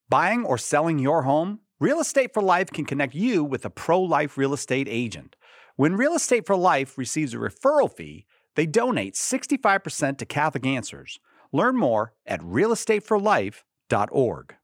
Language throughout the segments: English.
Buying or selling your home? Real Estate for Life can connect you with a pro-life real estate agent. When Real Estate for Life receives a referral fee, they donate 65% to Catholic Answers. Learn more at realestateforlife.org.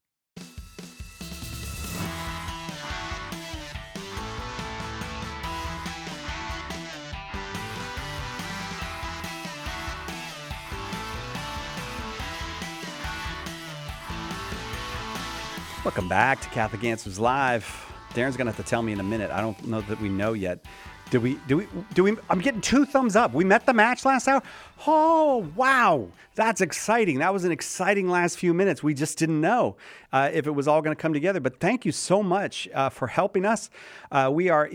Welcome back to Catholic Answers Live. Darren's going to have to tell me in a minute. I don't know that we know yet. Do we? I'm getting 2 thumbs up. We met the match last hour. Oh, wow. That's exciting. That was an exciting last few minutes. We just didn't know if it was all going to come together. But thank you so much for helping us. We are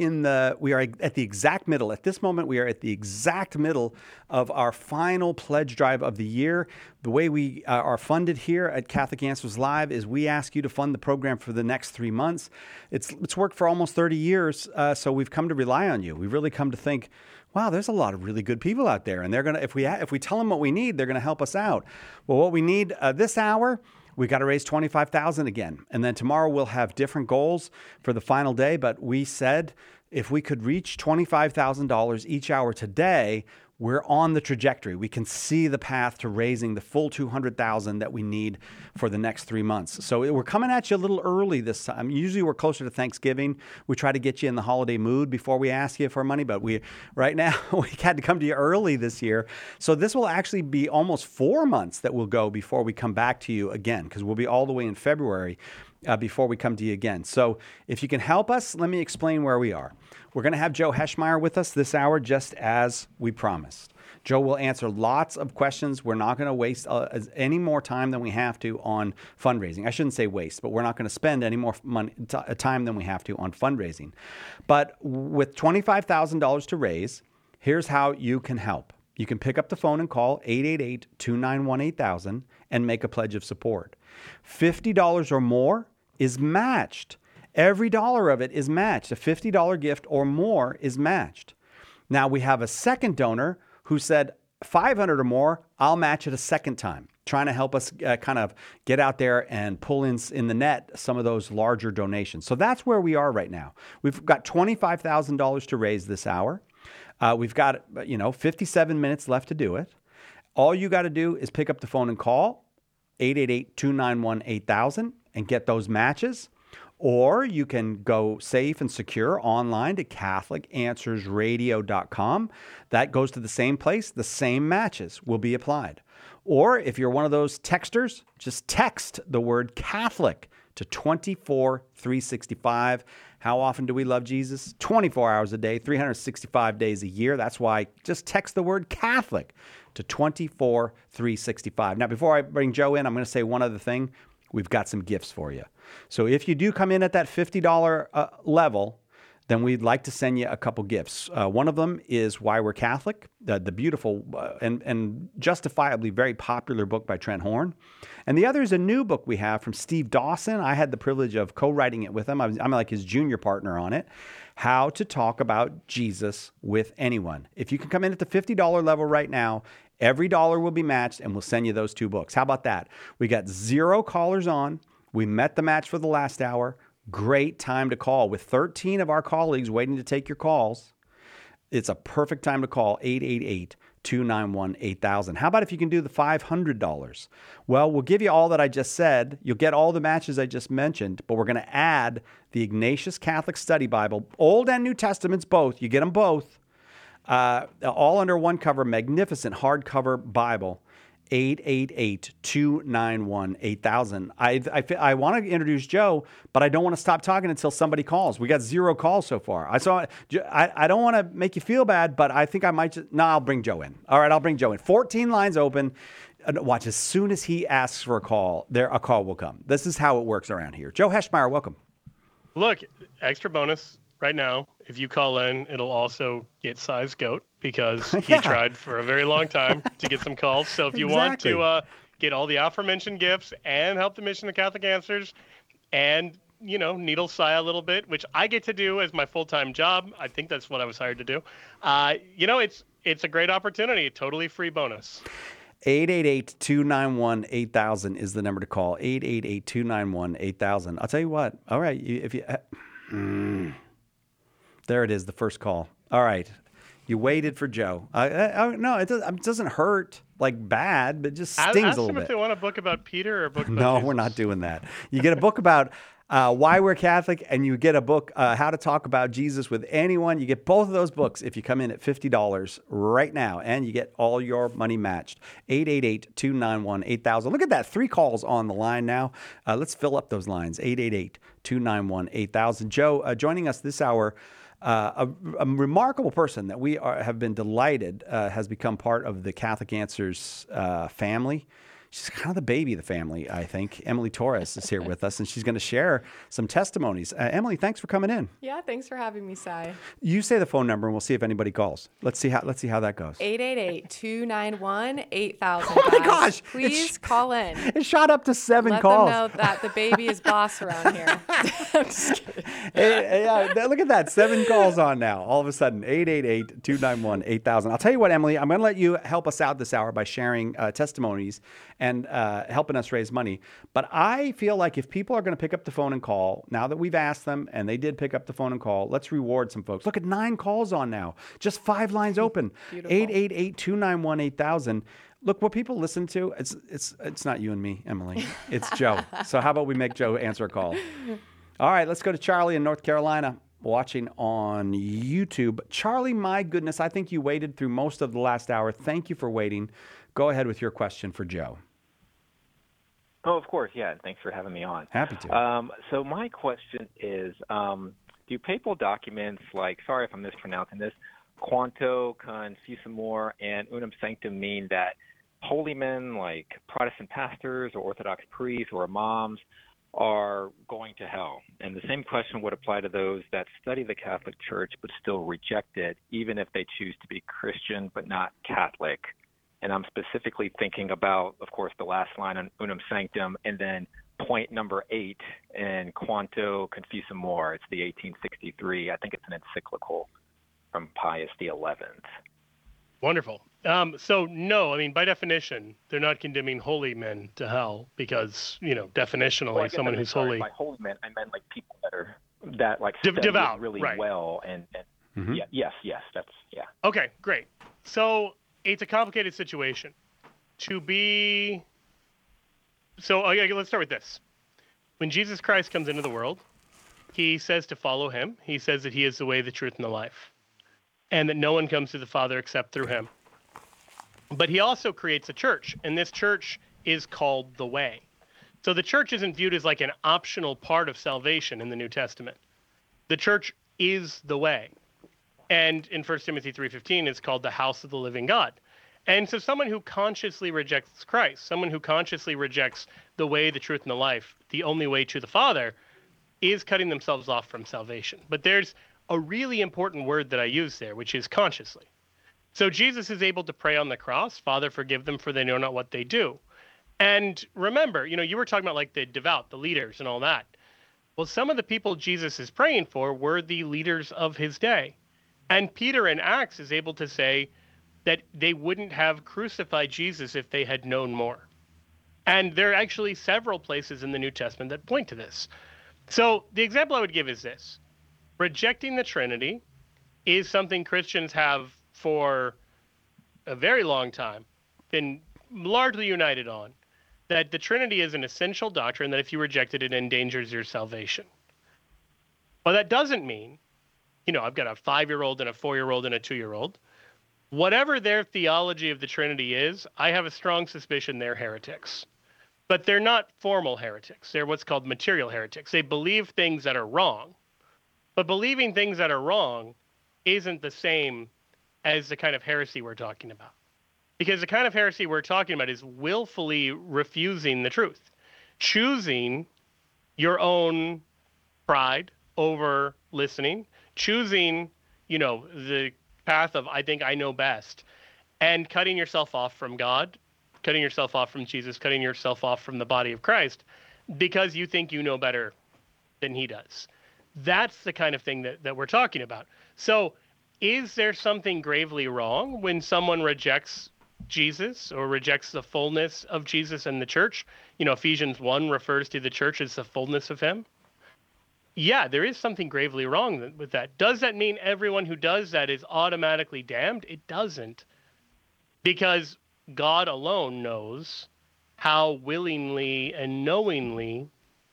at the exact middle. At this moment, we are at the exact middle of our final pledge drive of the year. The way we are funded here at Catholic Answers Live is we ask you to fund the program for the next 3 months. It's worked for almost 30 years, so we've come to rely on you. We've really come to think, wow, there's a lot of really good people out there, and they're gonna if we tell them what we need, they're gonna help us out. Well, what we need this hour, we got to raise $25,000 again, and then tomorrow we'll have different goals for the final day. But we said if we could reach $25,000 each hour today, we're on the trajectory. We can see the path to raising the full $200,000 that we need for the next 3 months. So we're coming at you a little early this time. Usually we're closer to Thanksgiving. We try to get you in the holiday mood before we ask you for money, but right now we had to come to you early this year. So this will actually be almost 4 months that will go before we come back to you again, because we'll be all the way in February before we come to you again. So if you can help us, let me explain where we are. We're going to have Joe Heschmeyer with us this hour, just as we promised. Joe will answer lots of questions. We're not going to waste any more time than we have to on fundraising. I shouldn't say waste, but we're not going to spend any more time than we have to on fundraising. But with $25,000 to raise, here's how you can help. You can pick up the phone and call 888-291-8000 and make a pledge of support. $50 or more is matched. Every dollar of it is matched. A $50 gift or more is matched. Now we have a second donor who said $500 or more, I'll match it a second time, trying to help us kind of get out there and pull in the net some of those larger donations. So that's where we are right now. We've got $25,000 to raise this hour. We've got 57 minutes left to do it. All you got to do is pick up the phone and call 888-291-8000 and get those matches. Or you can go safe and secure online to CatholicAnswersRadio.com. That goes to the same place. The same matches will be applied. Or if you're one of those texters, just text the word Catholic to 24365. How often do we love Jesus? 24 hours a day, 365 days a year. That's why just text the word Catholic to 24365. Now, before I bring Joe in, I'm going to say one other thing. We've got some gifts for you. So if you do come in at that $50 level, then we'd like to send you a couple gifts. One of them is Why We're Catholic, the beautiful and justifiably very popular book by Trent Horn. And the other is a new book we have from Steve Dawson. I had the privilege of co-writing it with him. I'm like his junior partner on it. How to Talk About Jesus with Anyone. If you can come in at the $50 level right now, every dollar will be matched, and we'll send you those 2 books. How about that? We got 0 callers on. We met the match for the last hour. Great time to call. With 13 of our colleagues waiting to take your calls, it's a perfect time to call 888-291-8000. How about if you can do the $500? Well, we'll give you all that I just said. You'll get all the matches I just mentioned, but we're going to add the Ignatius Catholic Study Bible, Old and New Testaments both. You get them both. All under one cover, magnificent hardcover Bible, 888-291-8000. I want to introduce Joe, but I don't want to stop talking until somebody calls. We got 0 calls so far. I don't want to make you feel bad, but I think I might I'll bring Joe in. All right, I'll bring Joe in. 14 lines open. Watch, as soon as he asks for a call will come. This is how it works around here. Joe Heschmeyer, welcome. Look, extra bonus. Right now, if you call in, it'll also get Size Goat because he tried for a very long time to get some calls. So if you want to get all the aforementioned gifts and help the mission of Catholic Answers and, needle Sai a little bit, which I get to do as my full-time job. I think that's what I was hired to do. It's a great opportunity, a totally free bonus. 888-291-8000 is the number to call. 888-291-8000. I'll tell you what. All right. There it is, the first call. All right. You waited for Joe. No, it doesn't hurt like bad, but it just stings a little bit. Ask them if they want a book about Peter or a book about No, Jesus. we're not doing that. You get a book about why we're Catholic, and you get a book, how to talk about Jesus with anyone. You get both of those books if you come in at $50 right now, and you get all your money matched. 888-291-8000. Look at that. 3 calls on the line now. Let's fill up those lines. 888-291-8000. Joe, joining us this hour, a remarkable person that we have been delighted has become part of the Catholic Answers family. She's kind of the baby of the family, I think. Emily Torres is here with us, and she's going to share some testimonies. Emily, thanks for coming in. Yeah, thanks for having me, Cy. You say the phone number, and we'll see if anybody calls. Let's see how that goes. 888-291-8000. Oh my gosh! Please call in. It shot up to 7 calls. Let them know that the baby is boss around here. I'm just kidding. Yeah, look at that. 7 calls on now. All of a sudden, 888-291-8000. I'll tell you what, Emily, I'm going to let you help us out this hour by sharing testimonies and helping us raise money. But I feel like if people are going to pick up the phone and call, now that we've asked them and they did pick up the phone and call, let's reward some folks. Look at 9 calls on now. Just 5 lines open. 888-291-8000. Look, what people listen to, it's not you and me, Emily. It's Joe. So how about we make Joe answer a call? All right, let's go to Charlie in North Carolina, watching on YouTube. Charlie, my goodness, I think you waited through most of the last hour. Thank you for waiting. Go ahead with your question for Joe. Oh, of course, yeah. Thanks for having me on. Happy to. So my question is, do papal documents like, sorry if I'm mispronouncing this, Quanto, Confusumor, and Unum Sanctum mean that holy men like Protestant pastors or Orthodox priests or imams are going to hell? And the same question would apply to those that study the Catholic Church but still reject it, even if they choose to be Christian but not Catholic. And I'm specifically thinking about, of course, the last line on Unum Sanctum, and then point number 8 in Quanto Confusumor. It's the 1863. I think it's an encyclical from Pius XI. Wonderful. So no, I mean, by definition, they're not condemning holy men to hell because, definitionally, well, someone who's holy. By holy men, I meant like people that study devout, really right. well, and Mm-hmm. yes, that's. Okay, great. So it's a complicated situation. Let's start with this. When Jesus Christ comes into the world, he says to follow him. He says that he is the way, the truth, and the life, and that no one comes to the Father except through him. But he also creates a church, and this church is called the Way. So the church isn't viewed as like an optional part of salvation in the New Testament. The church is the way. And in 1 Timothy 3:15, it's called the house of the living God. And so someone who consciously rejects Christ, someone who consciously rejects the way, the truth, and the life, the only way to the Father, is cutting themselves off from salvation. But there's a really important word that I use there, which is consciously. So Jesus is able to pray on the cross, Father, forgive them, for they know not what they do. And remember, you were talking about like the devout, the leaders and all that. Well, some of the people Jesus is praying for were the leaders of his day. And Peter in Acts is able to say that they wouldn't have crucified Jesus if they had known more. And there are actually several places in the New Testament that point to this. So the example I would give is this. Rejecting the Trinity is something Christians have for a very long time been largely united on, that the Trinity is an essential doctrine, that if you reject it, it endangers your salvation. Well, that doesn't mean, I've got a 5-year-old and a 4-year-old and a 2-year-old. Whatever their theology of the Trinity is, I have a strong suspicion they're heretics. But they're not formal heretics. They're what's called material heretics. They believe things that are wrong. But believing things that are wrong isn't the same as the kind of heresy we're talking about. Because the kind of heresy we're talking about is willfully refusing the truth, choosing your own pride over listening, choosing, the path of I think I know best, and cutting yourself off from God, cutting yourself off from Jesus, cutting yourself off from the body of Christ because you think you know better than he does. That's the kind of thing that we're talking about. So is there something gravely wrong when someone rejects Jesus or rejects the fullness of Jesus and the church, Ephesians 1 refers to the church as the fullness of him. Yeah, there is something gravely wrong with that. Does that mean everyone who does that is automatically damned? It doesn't. Because God alone knows how willingly and knowingly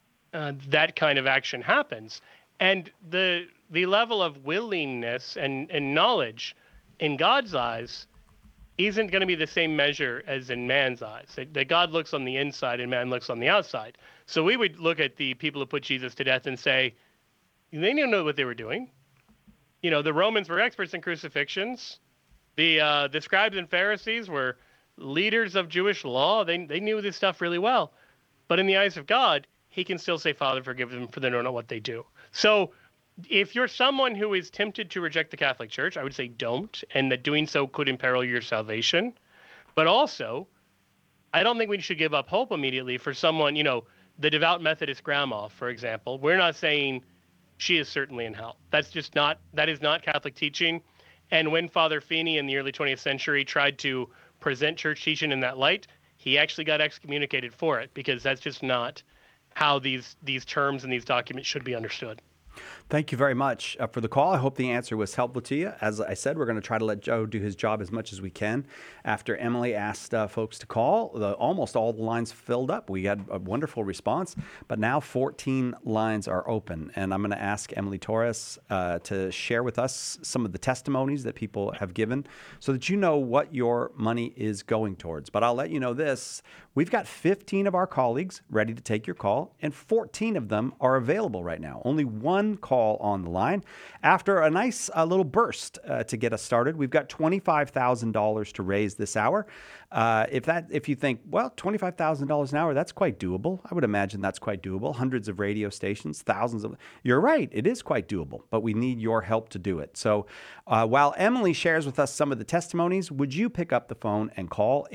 that kind of action happens. And the level of willingness and knowledge in God's eyes isn't going to be the same measure as in man's eyes. That God looks on the inside and man looks on the outside. So we would look at the people who put Jesus to death and say, they didn't know what they were doing. The Romans were experts in crucifixions. The scribes and Pharisees were leaders of Jewish law. They knew this stuff really well. But in the eyes of God, he can still say, Father, forgive them, for they don't know what they do. So if you're someone who is tempted to reject the Catholic Church, I would say don't, and that doing so could imperil your salvation. But also, I don't think we should give up hope immediately for someone, the devout Methodist grandma, for example. We're not saying she is certainly in hell. That is not Catholic teaching. And when Father Feeney in the early 20th century tried to present church teaching in that light, he actually got excommunicated for it, because that's just not how these terms and these documents should be understood. Thank you very much for the call. I hope the answer was helpful to you. As I said, we're going to try to let Joe do his job as much as we can. After Emily asked folks to call, almost all the lines filled up. We had a wonderful response, but now 14 lines are open. And I'm going to ask Emily Torres to share with us some of the testimonies that people have given so that you know what your money is going towards. But I'll let you know this. We've got 15 of our colleagues ready to take your call, and 14 of them are available right now. Only one call on the line. After a nice little burst to get us started, we've got $25,000 to raise this hour. If you think, well, $25,000 an hour, that's quite doable. I would imagine that's quite doable. Hundreds of radio stations, thousands of. You're right, it is quite doable, but we need your help to do it. So while Emily shares with us some of the testimonies, would you pick up the phone and call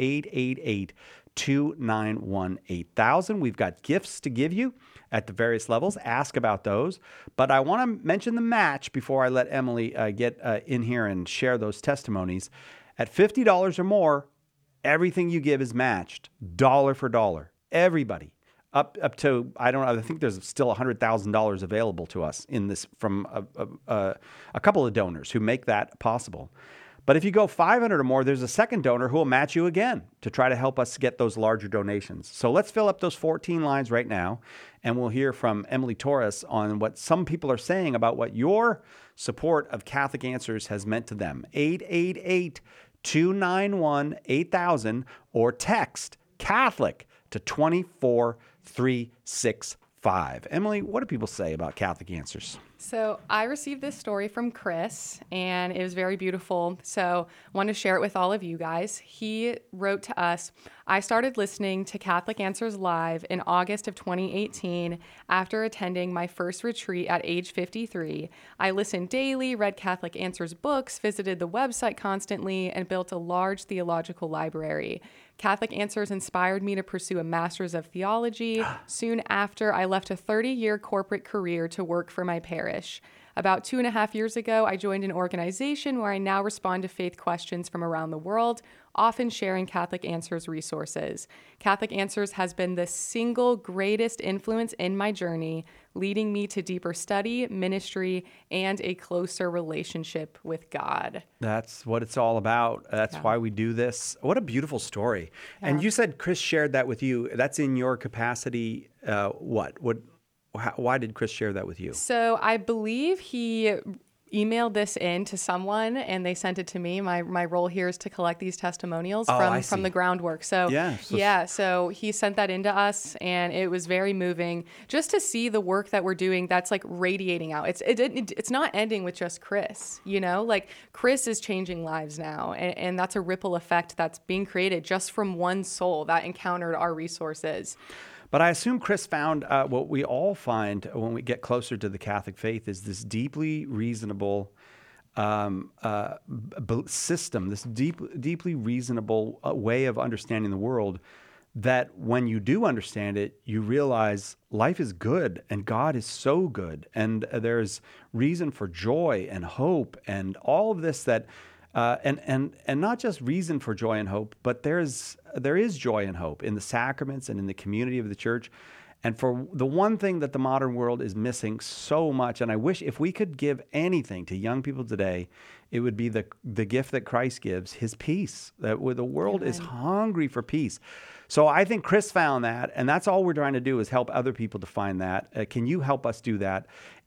888-291-8000? We've got gifts to give you at the various levels. Ask about those. But I want to mention the match before I let Emily get in here and share those testimonies. At $50 or more, everything you give is matched, dollar for dollar. Everybody. Up to, I think there's still $100,000 available to us in this from a couple of donors who make that possible. But if you go 500 or more, there's a second donor who will match you again to try to help us get those larger donations. So let's fill up those 14 lines right now, and we'll hear from Emily Torres on what some people are saying about what your support of Catholic Answers has meant to them. 888-291-8000 or text Catholic to 24365. Emily, what do people say about Catholic Answers? So I received this story from Chris, and it was very beautiful. So I want to share it with all of you guys. He wrote to us, I started listening to Catholic Answers Live in August of 2018 after attending my first retreat at age 53. I listened daily, read Catholic Answers books, visited the website constantly, and built a large theological library. Catholic Answers inspired me to pursue a master's of theology. Soon after, I left a 30-year corporate career to work for my parish. About 2.5 years ago, I joined an organization where I now respond to faith questions from around the world, often sharing Catholic Answers resources. Catholic Answers has been the single greatest influence in my journey, leading me to deeper study, ministry, and a closer relationship with God. That's what it's all about. That's why we do this. What a beautiful story. Yeah. And you said Chris shared that with you. That's in your capacity. Why did Chris share that with you? So I believe he emailed this in to someone and they sent it to me. My role here is to collect these testimonials from the groundwork. So so he sent that into us, and it was very moving just to see the work that we're doing that's like radiating out. It's not ending with just Chris, like Chris is changing lives now, and that's a ripple effect that's being created just from one soul that encountered our resources. But I assume Chris found what we all find when we get closer to the Catholic faith is this deeply reasonable system, this deeply reasonable way of understanding the world, that when you do understand it, you realize life is good and God is so good. And there's reason for joy and hope and all of this that And not just reason for joy and hope, but there is joy and hope in the sacraments and in the community of the church. And for the one thing that the modern world is missing so much, and I wish if we could give anything to young people today, it would be the gift that Christ gives, his peace. That the world is hungry for peace. So I think Chris found that, and that's all we're trying to do is help other people to find that. Can you help us do that?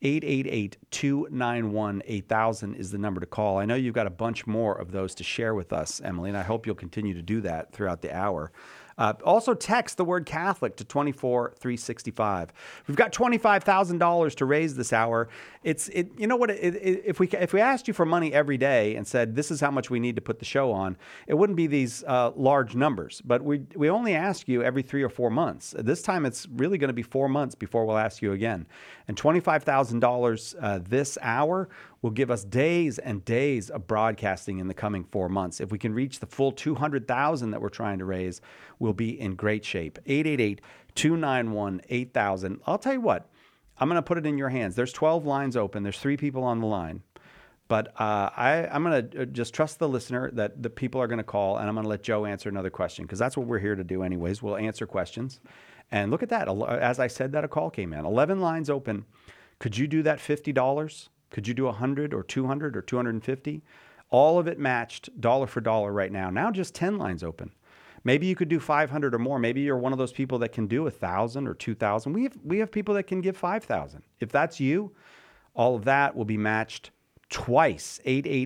888-291-8000 is the number to call. I know you've got a bunch more of those to share with us, Emily, and I hope you'll continue to do that throughout the hour. Also text the word Catholic to 24365. We've got $25,000 to raise this hour. You know what? If we asked you for money every day and said this is how much we need to put the show on, it wouldn't be these large numbers. But we only ask you every 3 or 4 months. This time it's really going to be 4 months before we'll ask you again. And $25,000 this hour will give us days and days of broadcasting in the coming 4 months. If we can reach the full 200,000 that we're trying to raise, we'll be in great shape. 888-291-8000. I'll tell you what, I'm going to put it in your hands. There's 12 lines open. There's 3 people on the line. But I'm going to just trust the listener that the people are going to call, and I'm going to let Joe answer another question because that's what we're here to do anyways. We'll answer questions. And look at that. As I said, that a call came in. 11 lines open. Could you do that $50? Could you do 100 or 200 or 250? All of it matched dollar for dollar right now. Now just 10 lines open. Maybe you could do 500 or more. Maybe you're one of those people that can do 1,000 or 2,000. We have people that can give 5,000. If that's you, all of that will be matched twice.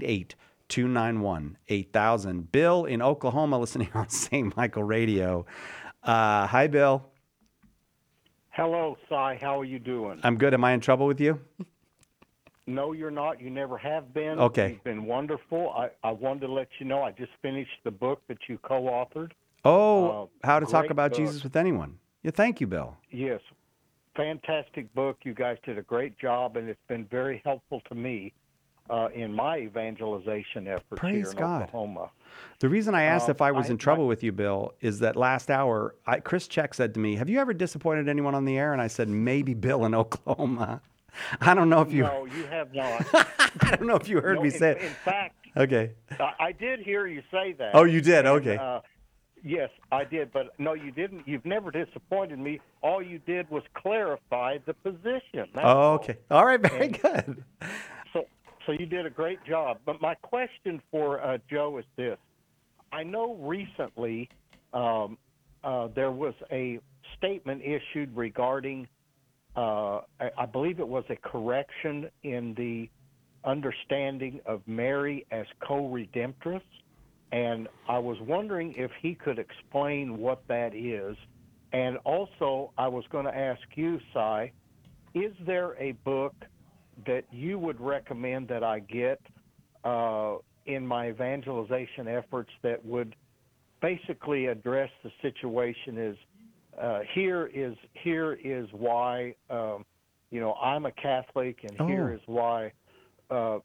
888-291-8000. Bill in Oklahoma listening on St. Michael Radio. Hi, Bill. Hello, Cy. How are you doing? I'm good. Am I in trouble with you? No, you're not. You never have been. Okay. You've been wonderful. I wanted to let you know I just finished the book that you co-authored. Oh, How to Talk About book. Jesus with Anyone. Yeah, thank you, Bill. Yes. Fantastic book. You guys did a great job, and it's been very helpful to me in my evangelization efforts Praise here in God. Oklahoma. The reason I asked if I was in trouble with you, Bill, is that last hour, Chris Check said to me, have you ever disappointed anyone on the air? And I said, maybe Bill in Oklahoma. I don't know if you... No, you have not. I don't know if you heard me say it. In fact, okay. I did hear you say that. Oh, you did? And, okay. Yes, I did, but no, you didn't. You've never disappointed me. All you did was clarify the position. That's all. Okay. All right, very good. So you did a great job. But my question for Joe is this. I know recently there was a statement issued regarding, I believe it was a correction in the understanding of Mary as co-redemptress. And I was wondering if he could explain what that is. And also, I was going to ask you, Cy, is there a book that you would recommend that I get in my evangelization efforts that would basically address the situation is here is why I'm a Catholic, and here is why I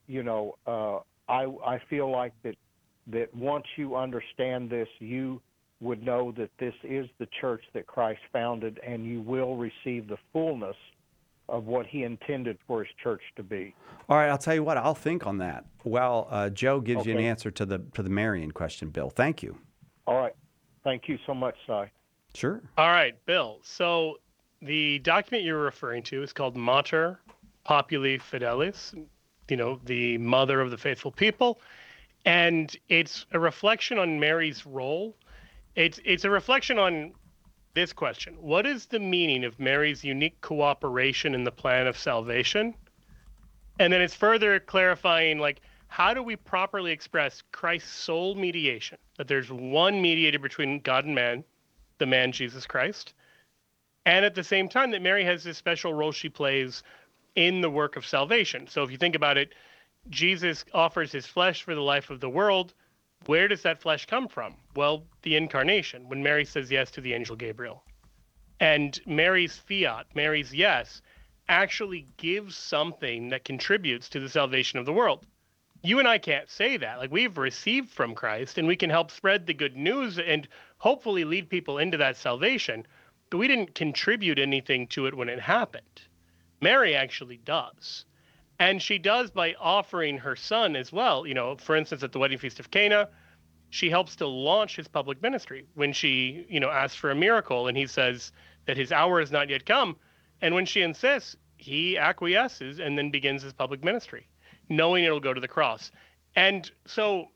feel like that once you understand this, you would know that this is the church that Christ founded, and you will receive the fullness of what he intended for his church to be. All right, I'll tell you what, I'll think on that. Well, Joe gives you an answer to the Marian question, Bill. Thank you. All right. Thank you so much, Cy. Sure. All right, Bill. So the document you're referring to is called Mater Populi Fidelis, the mother of the faithful people. And it's a reflection on Mary's role. It's a reflection on this question. What is the meaning of Mary's unique cooperation in the plan of salvation? And then it's further clarifying, how do we properly express Christ's sole mediation? That there's one mediator between God and man, the man Jesus Christ. And at the same time that Mary has this special role she plays in the work of salvation. So if you think about it, Jesus offers his flesh for the life of the world. Where does that flesh come from? Well, the incarnation, when Mary says yes to the angel Gabriel. And Mary's fiat, Mary's yes, actually gives something that contributes to the salvation of the world. You and I can't say that. We've received from Christ, and we can help spread the good news and hopefully lead people into that salvation, but we didn't contribute anything to it when it happened. Mary actually does. And she does by offering her son as well. For instance, at the wedding feast of Cana, she helps to launch his public ministry when she, asks for a miracle and he says that his hour has not yet come. And when she insists, he acquiesces and then begins his public ministry, knowing it'll go to the cross. And so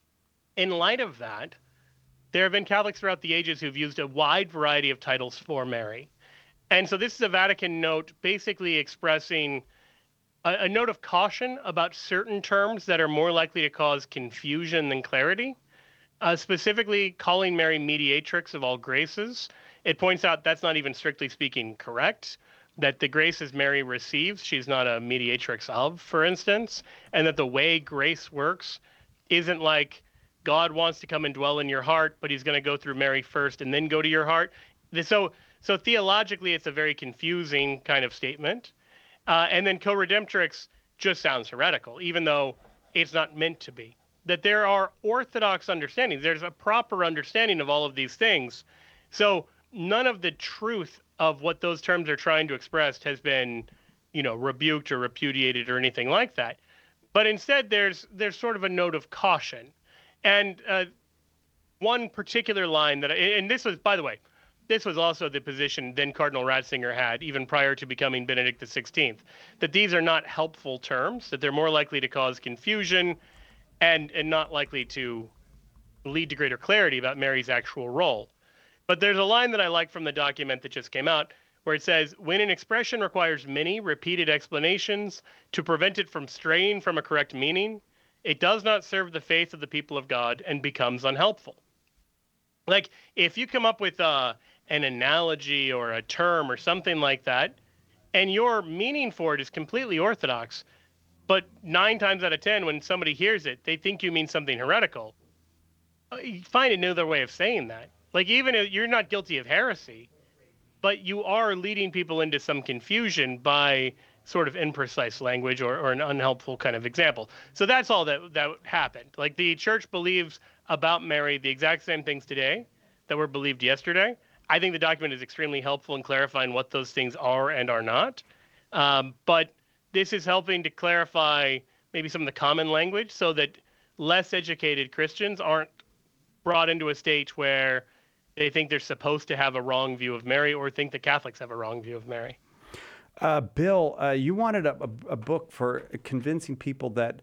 in light of that, there have been Catholics throughout the ages who've used a wide variety of titles for Mary. And so this is a Vatican note basically expressing a note of caution about certain terms that are more likely to cause confusion than clarity, specifically calling Mary mediatrix of all graces. It points out that's not even strictly speaking correct, that the graces Mary receives, she's not a mediatrix of, for instance, and that the way grace works isn't like God wants to come and dwell in your heart, but he's going to go through Mary first and then go to your heart. So theologically, it's a very confusing kind of statement. And then co-redemptrix just sounds heretical, even though it's not meant to be. That there are orthodox understandings. There's a proper understanding of all of these things. So none of the truth of what those terms are trying to express has been, rebuked or repudiated or anything like that. But instead, there's sort of a note of caution. And one particular line and this was, by the way, this was also the position then Cardinal Ratzinger had, even prior to becoming Benedict XVI, that these are not helpful terms, that they're more likely to cause confusion and not likely to lead to greater clarity about Mary's actual role. But there's a line that I like from the document that just came out, where it says, when an expression requires many repeated explanations to prevent it from straying from a correct meaning, it does not serve the faith of the people of God and becomes unhelpful. Like, if you come up with an analogy or a term or something like that, and your meaning for it is completely orthodox, but 9 times out of 10, when somebody hears it, they think you mean something heretical, you find another way of saying that. Like, even if you're not guilty of heresy, but you are leading people into some confusion by sort of imprecise language or an unhelpful kind of example. So that's all that happened. Like, the church believes about Mary the exact same things today that were believed yesterday. I think the document is extremely helpful in clarifying what those things are and are not. But this is helping to clarify maybe some of the common language so that less educated Christians aren't brought into a state where they think they're supposed to have a wrong view of Mary or think that Catholics have a wrong view of Mary. Bill, you wanted a book for convincing people that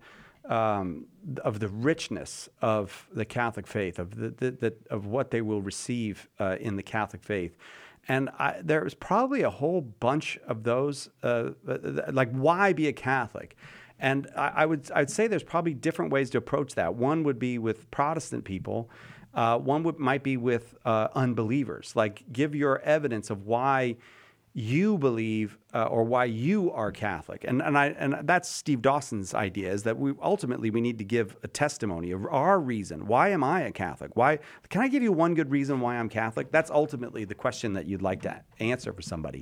of the richness of the Catholic faith, of what they will receive in the Catholic faith. And there was probably a whole bunch of those, like why be a Catholic? And I'd say there's probably different ways to approach that. One would be with Protestant people. One might be with unbelievers. Like, give your evidence of why you believe or why you are Catholic. And that's Steve Dawson's idea, is that we ultimately need to give a testimony of our reason. Why am I a Catholic? Why can I give you one good reason why I'm Catholic? That's ultimately the question that you'd like to answer for somebody.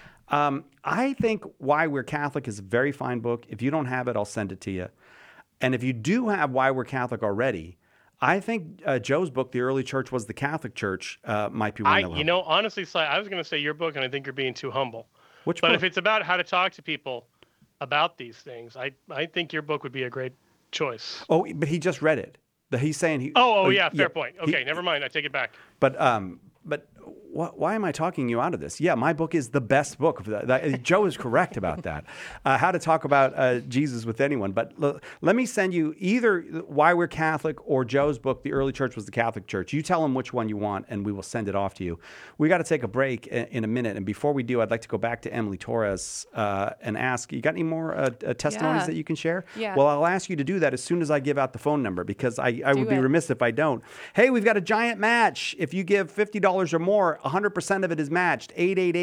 I think Why We're Catholic is a very fine book. If you don't have it, I'll send it to you. And if you do have Why We're Catholic already, I think Joe's book, The Early Church Was the Catholic Church, might be one. Honestly, Si, I was going to say your book, and I think you're being too humble. Which book? But if it's about how to talk to people about these things, I think your book would be a great choice. Oh, but he just read it. He's saying he. Yeah, fair point. Okay, never mind. I take it back. But why am I talking you out of this? Yeah, my book is the best book. Joe is correct about that. How to talk about Jesus with anyone. But let me send you either Why We're Catholic or Joe's book, The Early Church Was the Catholic Church. You tell him which one you want, and we will send it off to you. We got to take a break in a minute. And before we do, I'd like to go back to Emily Torres and ask, you got any more testimonies that you can share? Yeah. Well, I'll ask you to do that as soon as I give out the phone number, because I would be remiss if I don't. Hey, we've got a giant match. If you give $50 or more, 100% of it is matched.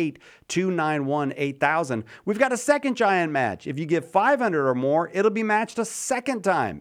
888-291-8000. We've got a second giant match. If you give $500 or more, it'll be matched a second time.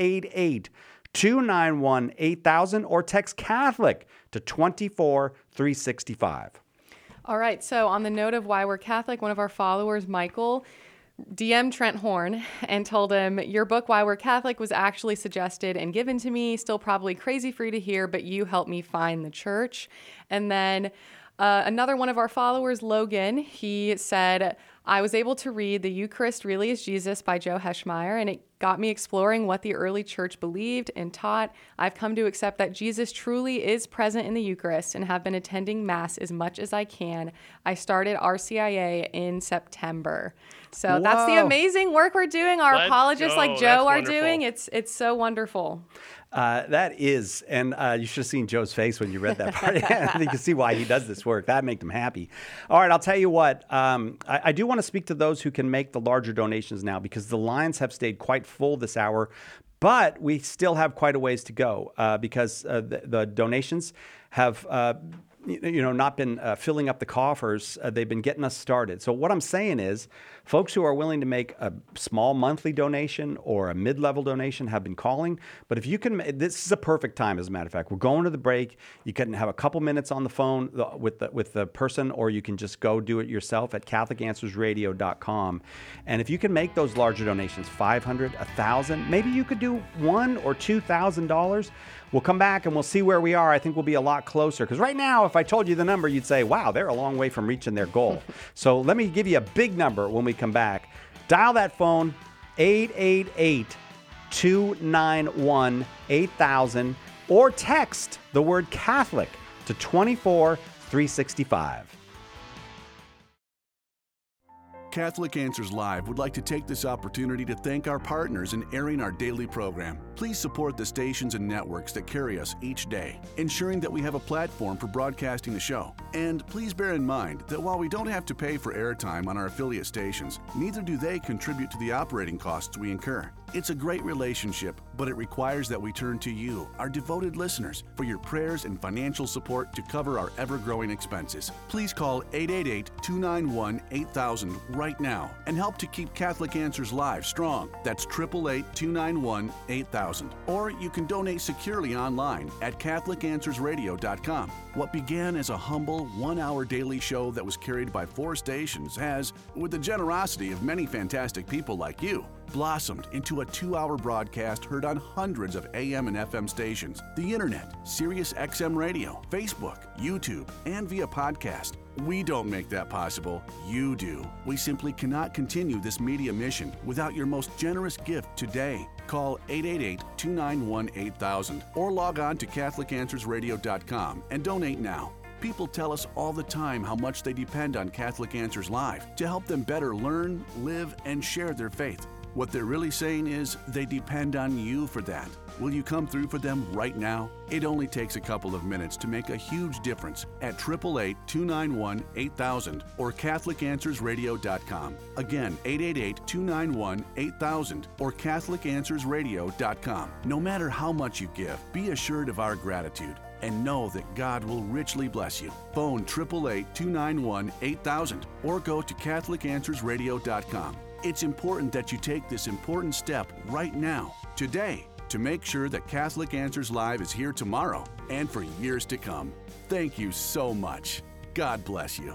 888-291-8000 or text Catholic to 24365. All right. So on the note of Why We're Catholic, one of our followers, Michael, DM Trent Horn and told him, your book, Why We're Catholic, was actually suggested and given to me. Still probably crazy for you to hear, but you helped me find the church. And then another one of our followers, Logan, he said, I was able to read The Eucharist Really is Jesus by Joe Heschmeyer, and it got me exploring what the early church believed and taught. I've come to accept that Jesus truly is present in the Eucharist and have been attending Mass as much as I can. I started RCIA in September. So that's the amazing work we're doing. Our apologists like Joe are doing. It's so wonderful. That is, and you should have seen Joe's face when you read that part. You can see why he does this work. That makes him happy. All right, I'll tell you what. I do want to speak to those who can make the larger donations now, because the lines have stayed quite full this hour, but we still have quite a ways to go because the donations have not been filling up the coffers. They've been getting us started. So what I'm saying is, folks who are willing to make a small monthly donation or a mid-level donation have been calling. But if you can, this is a perfect time, as a matter of fact. We're going to the break. You can have a couple minutes on the phone with the person, or you can just go do it yourself at CatholicAnswersRadio.com. And if you can make those larger donations, $500, $1,000, maybe you could do $1,000 or $2,000. We'll come back and we'll see where we are. I think we'll be a lot closer. Because right now, if I told you the number, you'd say, wow, they're a long way from reaching their goal. So let me give you a big number when we come back. Dial that phone, 888-291-8000, or text the word Catholic to 24365. Catholic Answers Live would like to take this opportunity to thank our partners in airing our daily program. Please support the stations and networks that carry us each day, ensuring that we have a platform for broadcasting the show. And please bear in mind that while we don't have to pay for airtime on our affiliate stations, neither do they contribute to the operating costs we incur. It's a great relationship, but it requires that we turn to you, our devoted listeners, for your prayers and financial support to cover our ever-growing expenses. Please call 888-291-8000 right now and help to keep Catholic Answers Live strong. That's 888-291-8000. Or you can donate securely online at CatholicAnswersRadio.com. What began as a humble one-hour daily show that was carried by 4 stations has, with the generosity of many fantastic people like you, blossomed into a 2-hour broadcast heard on hundreds of AM and FM stations, the internet, Sirius XM radio, Facebook, YouTube, and via podcast. We don't make that possible. You do. We simply cannot continue this media mission without your most generous gift today. Call 888-291-8000 or log on to CatholicAnswersRadio.com and donate now. People tell us all the time how much they depend on Catholic Answers Live to help them better learn, live, and share their faith. What they're really saying is they depend on you for that. Will you come through for them right now? It only takes a couple of minutes to make a huge difference at 888-291-8000 or CatholicAnswersRadio.com. Again, 888-291-8000 or CatholicAnswersRadio.com. No matter how much you give, be assured of our gratitude and know that God will richly bless you. Phone 888-291-8000 or go to CatholicAnswersRadio.com. It's important that you take this important step right now, today, to make sure that Catholic Answers Live is here tomorrow and for years to come. Thank you so much. God bless you.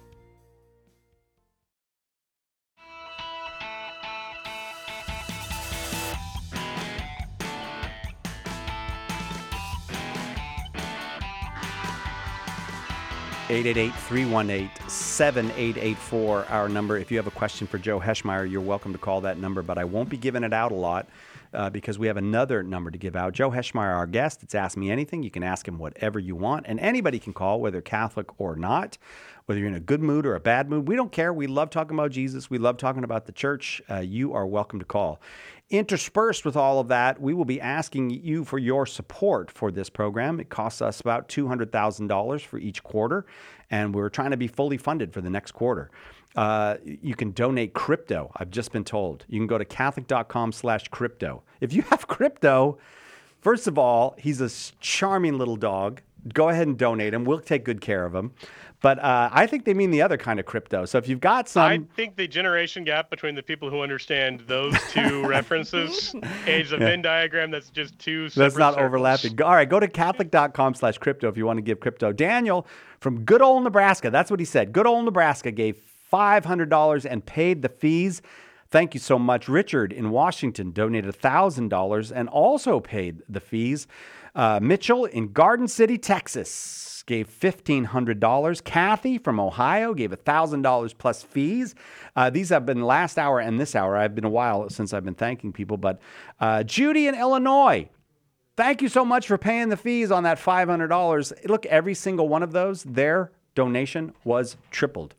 (888-318-7884), our number. If you have a question for Joe Heschmeyer, you're welcome to call that number, but I won't be giving it out a lot because we have another number to give out. Joe Heschmeyer, our guest, it's Ask Me Anything. You can ask him whatever you want, and anybody can call, whether Catholic or not, whether you're in a good mood or a bad mood. We don't care. We love talking about Jesus. We love talking about the church. You are welcome to call. Interspersed with all of that, we will be asking you for your support for this program. It costs us about $200,000 for each quarter, and we're trying to be fully funded for the next quarter. You can donate crypto, I've just been told. You can go to Catholic.com/crypto. If you have crypto, first of all, he's a charming little dog. Go ahead and donate him. We'll take good care of him. But I think they mean the other kind of crypto. So if you've got some... I think the generation gap between the people who understand those two references is a Venn diagram that's just two separate That's not circles. overlapping. All right, go to Catholic.com/crypto if you want to give crypto. Daniel from good old Nebraska, that's what he said. Good old Nebraska gave $500 and paid the fees. Thank you so much. Richard in Washington donated $1,000 and also paid the fees. Mitchell in Garden City, Texas gave $1,500. Kathy from Ohio gave $1,000 plus fees. These have been last hour and this hour. I've been a while since I've been thanking people, but Judy in Illinois, thank you so much for paying the fees on that $500. Look, every single one of those, their donation was tripled.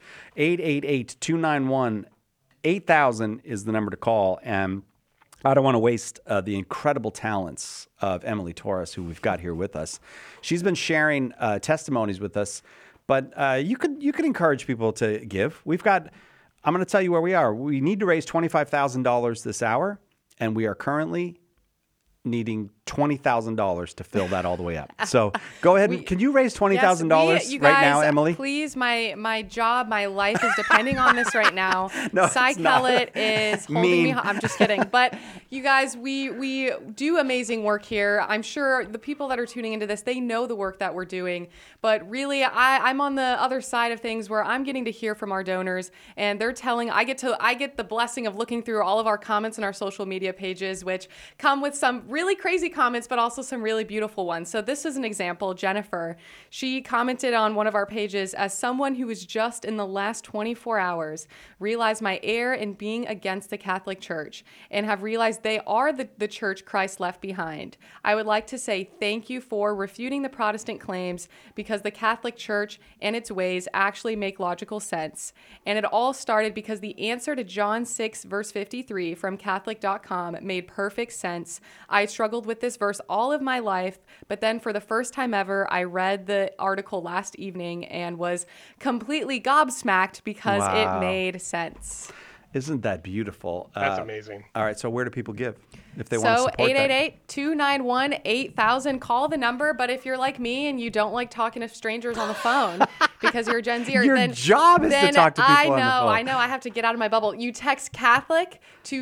888-291-8000 is the number to call. And I don't want to waste the incredible talents of Emily Torres, who we've got here with us. She's been sharing testimonies with us, but you could encourage people to give. I'm going to tell you where we are. We need to raise $25,000 this hour, and we are currently needing $20,000 to fill that all the way up. So go ahead. Can you raise $20,000 right now, Emily? Please, my job, my life is depending on this right now. No, Cy Kellett is holding me. I'm just kidding. But you guys, we do amazing work here. I'm sure the people that are tuning into this, they know the work that we're doing. But really, I'm on the other side of things where I'm getting to hear from our donors, and they're telling. I get the blessing of looking through all of our comments in our social media pages, which come with some really crazy comments, but also some really beautiful ones. So this is an example. Jennifer, she commented on one of our pages, as someone who was just in the last 24 hours realized my error in being against the Catholic Church and have realized they are the church Christ left behind. I would like to say thank you for refuting the Protestant claims, because the Catholic Church and its ways actually make logical sense. And it all started because the answer to John 6 verse 53 from Catholic.com made perfect sense. I struggled with this verse all of my life, but then for the first time ever, I read the article last evening and was completely gobsmacked because it made sense. Isn't that beautiful? That's amazing. All right, so where do people give if they want to support that? So 888-291-8000, call the number. But if you're like me and you don't like talking to strangers on the phone because you're a Gen Zer, Your job is to talk to people on the phone. I know. I have to get out of my bubble. You text Catholic to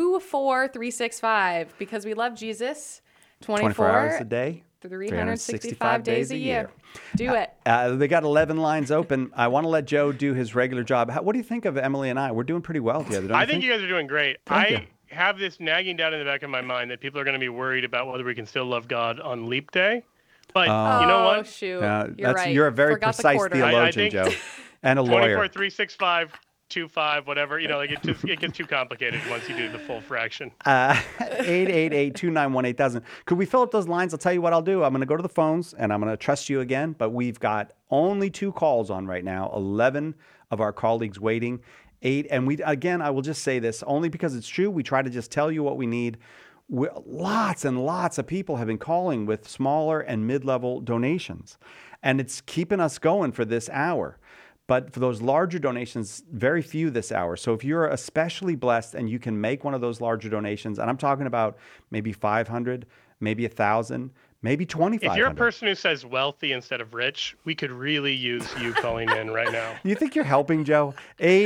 24365 because we love Jesus 24 hours a day. 365 days a year. Do it. They got 11 lines open. I want to let Joe do his regular job. What do you think of Emily and I? We're doing pretty well together, don't you think? I think you guys are doing great. Thank you. Have this nagging down in the back of my mind that people are going to be worried about whether we can still love God on Leap Day. But you know what? Oh, shoot. You're right. You're a very precise theologian, Joe, and a lawyer. 24, 365, 25, whatever. Like it gets too complicated once you do the full fraction. 888-291-8000. Could we fill up those lines? I'll tell you what I'll do. I'm going to go to the phones, and I'm going to trust you again. But we've got only 2 calls on right now. 11 of our colleagues waiting. 8, and I will just say this only because it's true. We try to just tell you what we need. Lots and lots of people have been calling with smaller and mid-level donations, and it's keeping us going for this hour. But for those larger donations, very few this hour. So if you're especially blessed and you can make one of those larger donations, and I'm talking about maybe 500, maybe 1,000, maybe 2,500. If you're a person who says wealthy instead of rich, we could really use you calling in right now. You think you're helping, Joe?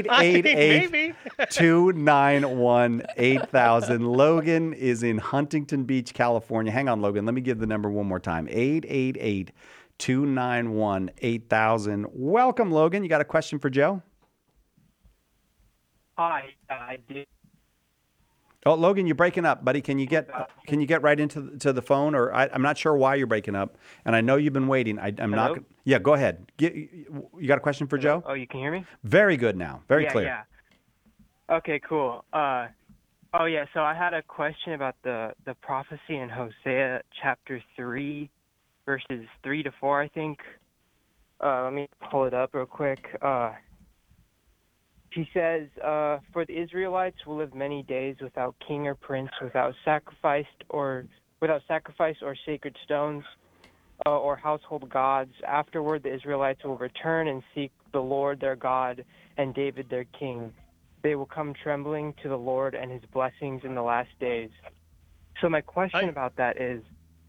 888-291-8000. Logan is in Huntington Beach, California. Hang on, Logan. Let me give the number one more time. 888-291-8000. Welcome, Logan. You got a question for Joe? Hi, I did. Oh, Logan, you're breaking up, buddy. Can you get right into the phone? Or I'm not sure why you're breaking up, and I know you've been waiting. I'm Hello? not. Yeah, go ahead. You got a question for Joe? Oh, you can hear me? Very good now. Very clear. Yeah. Okay, cool. So I had a question about the prophecy in Hosea chapter 3, verses 3 to 4, I think. Let me pull it up real quick. He says, for the Israelites will live many days without king or prince, without sacrifice or sacred stones or household gods. Afterward, the Israelites will return and seek the Lord their God and David their king. They will come trembling to the Lord and his blessings in the last days. So my question about that is,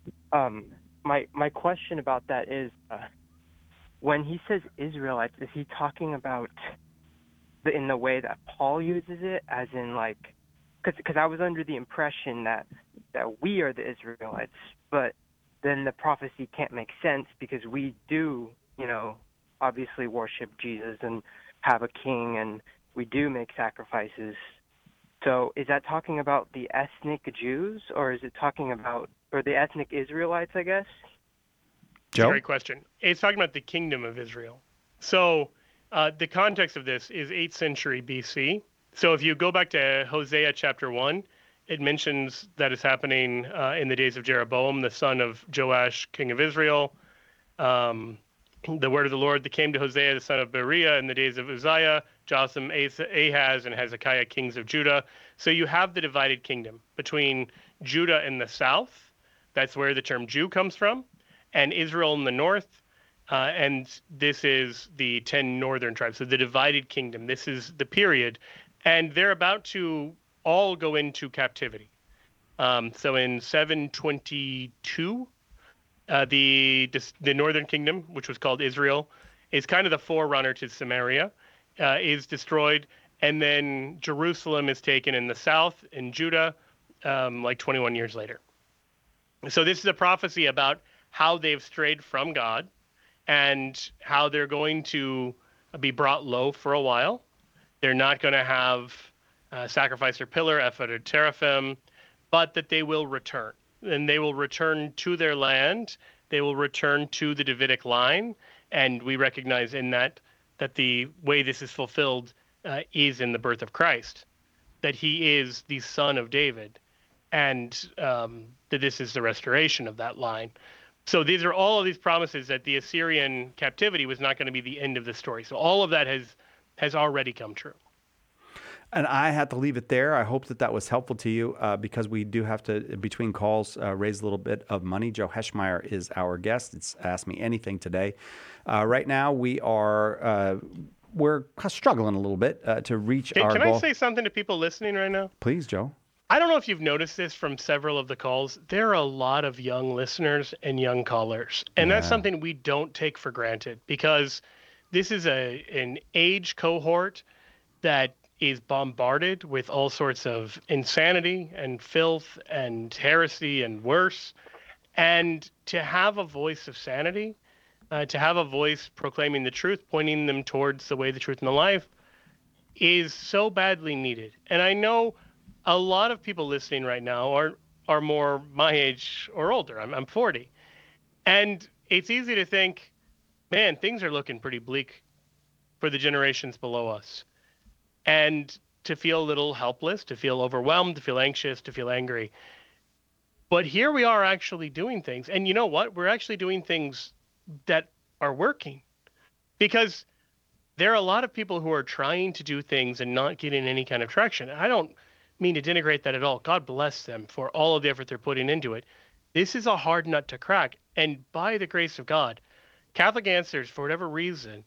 when he says Israelites, is he talking about in the way that Paul uses it, as in because I was under the impression that we are the Israelites, but then the prophecy can't make sense because we do, obviously worship Jesus and have a king and we do make sacrifices. So is that talking about the ethnic Jews, or is it talking about, or the ethnic Israelites, I guess? It's a great question. It's talking about the kingdom of Israel. So the context of this is 8th century BC. So if you go back to Hosea chapter 1, it mentions that it's happening in the days of Jeroboam, the son of Joash, king of Israel. The word of the Lord that came to Hosea, the son of Berechiah, in the days of Uzziah, Jotham, Ahaz, and Hezekiah, kings of Judah. So you have the divided kingdom between Judah in the south. That's where the term Jew comes from. And Israel in the north. And this is the 10 northern tribes. So the divided kingdom. This is the period. And they're about to all go into captivity. So in 722, the northern kingdom, which was called Israel, is kind of the forerunner to Samaria, is destroyed. And then Jerusalem is taken in the south, in Judah, like 21 years later. So this is a prophecy about how they've strayed from God and how they're going to be brought low for a while. They're not going to have sacrifice or pillar, ephod or teraphim, but that they will return. And they will return to their land. They will return to the Davidic line. And we recognize in that the way this is fulfilled is in the birth of Christ, that he is the son of David, and that this is the restoration of that line. So these are all of these promises that the Assyrian captivity was not going to be the end of the story. So all of that has already come true. And I had to leave it there. I hope that was helpful to you because we do have to, between calls, raise a little bit of money. Joe Heschmeyer is our guest. It's Ask Me Anything today. Right now, we're struggling a little bit to reach our goal. Can I say something to people listening right now? Please, Joe. I don't know if you've noticed this from several of the calls. There are a lot of young listeners and young callers. And that's something we don't take for granted because this is an age cohort that is bombarded with all sorts of insanity and filth and heresy and worse. And to have a voice of sanity, to have a voice proclaiming the truth, pointing them towards the way, the truth, and the life is so badly needed. And I know a lot of people listening right now are more my age or older. I'm 40. And it's easy to think, man, things are looking pretty bleak for the generations below us. And to feel a little helpless, to feel overwhelmed, to feel anxious, to feel angry. But here we are actually doing things. And you know what? We're actually doing things that are working. Because there are a lot of people who are trying to do things and not getting any kind of traction. I don't mean to denigrate that at all. God bless them for all of the effort they're putting into it. This is a hard nut to crack. And by the grace of God, Catholic Answers, for whatever reason,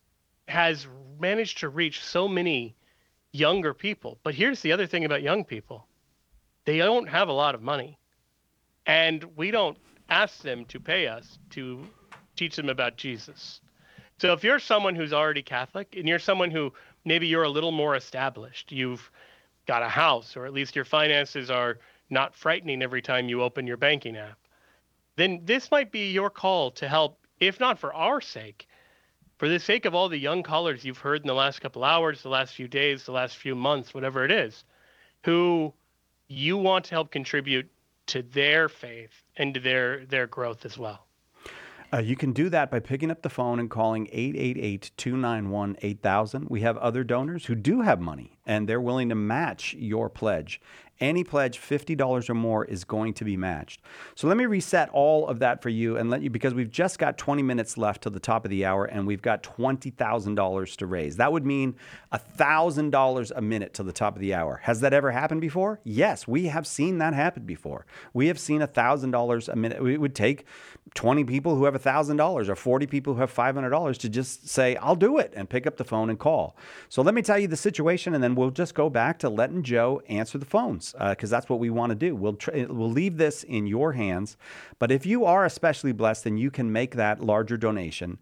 has managed to reach so many younger people. But here's the other thing about young people. They don't have a lot of money. And we don't ask them to pay us to teach them about Jesus. So if you're someone who's already Catholic and you're someone who maybe you're a little more established, you've got a house, or at least your finances are not frightening every time you open your banking app, then this might be your call to help, if not for our sake, for the sake of all the young callers you've heard in the last couple hours, the last few days, the last few months, whatever it is, who you want to help contribute to their faith and to their growth as well. You can do that by picking up the phone and calling 888-291-8000. We have other donors who do have money, and they're willing to match your pledge. Any pledge, $50 or more, is going to be matched. So let me reset all of that for you and let you, because we've just got 20 minutes left to the top of the hour, and we've got $20,000 to raise. That would mean $1,000 a minute to the top of the hour. Has that ever happened before? Yes, we have seen that happen before. We have seen $1,000 a minute. It would take 20 people who have $1,000 or 40 people who have $500 to just say, I'll do it, and pick up the phone and call. So let me tell you the situation, and then we'll just go back to letting Joe answer the phones, because that's what we want to do. We'll leave this in your hands. But if you are especially blessed, then you can make that larger donation,